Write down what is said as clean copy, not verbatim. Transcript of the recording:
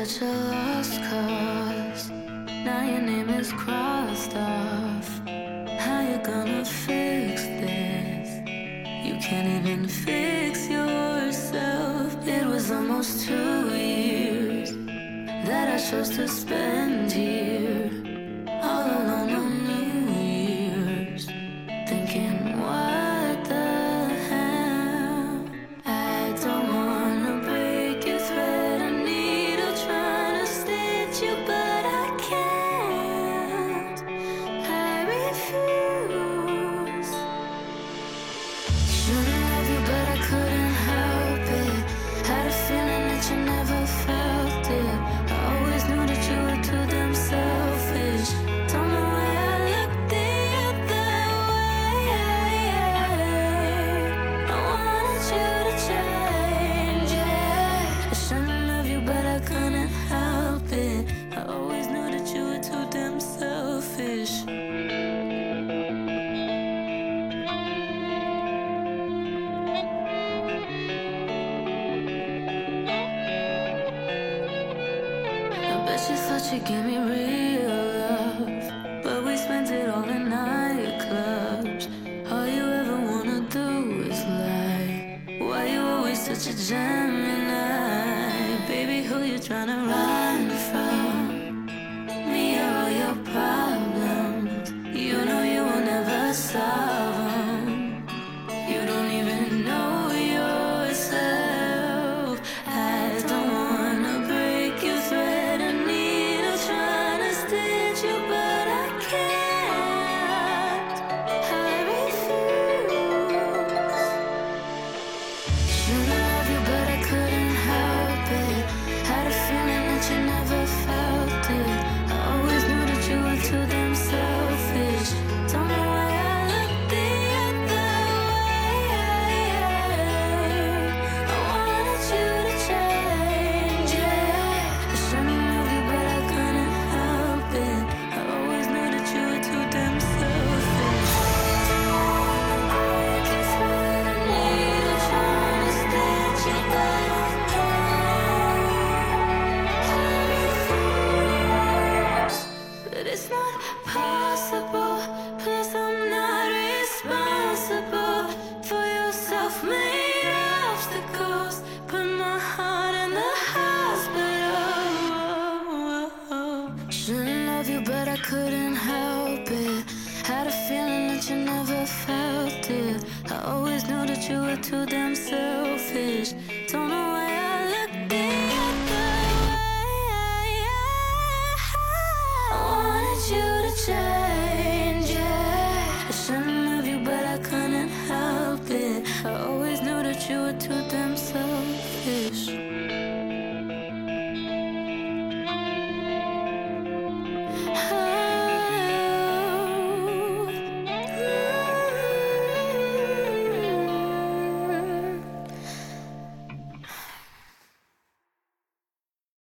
such a lost cause. Now your name is crossed off. How you gonna fix this? You can't even fix yourself. It was almost 2 years that I chose to spend here, all alone on New Year's, thinking, what the hell? I don't wanna break your thread, a needle trying to stitch you, but I can't. I refuse. Shouldn't love you, but I couldn't help it. Had a feeling that you never felt it. I always knew that you were too damn selfish. Don't know why I looked the other way. I wanted you to change it. I shouldn't love you, but I couldn't help it. I always knew that you were too damn selfish. Bet you thought you'd give me real love, but we spent it all in nightclubs. All you ever wanna do is lie. Why you always such a Gemini? Baby, who you tryna run from? Me or all your problems? You know you will never solve them. You don't even know yourself. I don't wanna break your thread, a needle trying to stitch you, but I can't. I refuse. Should've loved you, but I couldn't help it. Had a feeling that you never felt it. I always knew that you were too damn selfish. Don't know why I looked the other way. I wanted you to change it. I shouldn't love you, but I couldn't help it. I always knew that you were too damn selfish. Break your thread, a needle trying to stitch you, but I can't. I refuse. But it's not possible. Plus I'm not responsible for your self-made obstacles. Put my heart in the hospital. Shouldn't love you, but I couldn't help it. Had a feeling that you never felt it. I always knew that you were too damn selfish. Don't know